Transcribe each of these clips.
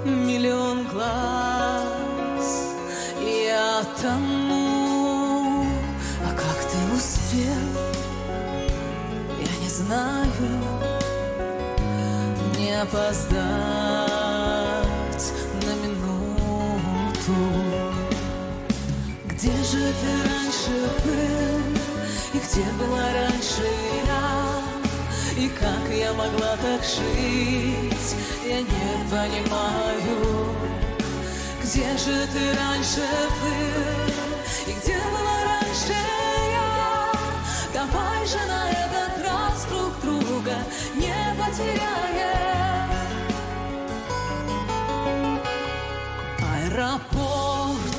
миллион глаз. Я тону, а как ты успел, я не знаю. Не опоздать на минуту. Где же ты раньше был, и где была раньше я? И как я могла так жить, я не понимаю. Где же ты раньше был, и где была раньше я? Давай же на этот раз друг друга не потеряем. Аэропорт,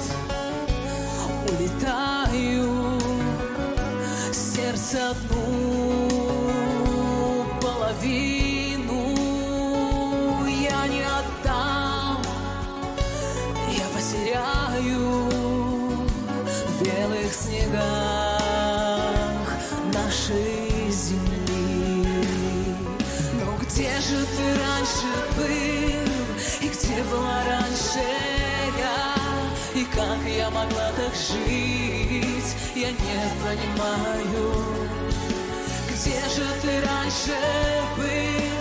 улетаю, сердце одну половину я не отдам, я потеряю в белых снегах нашей земли. Но где же ты раньше был, и где была раньше я? И как я могла так жить, я не понимаю. Где же ты раньше был,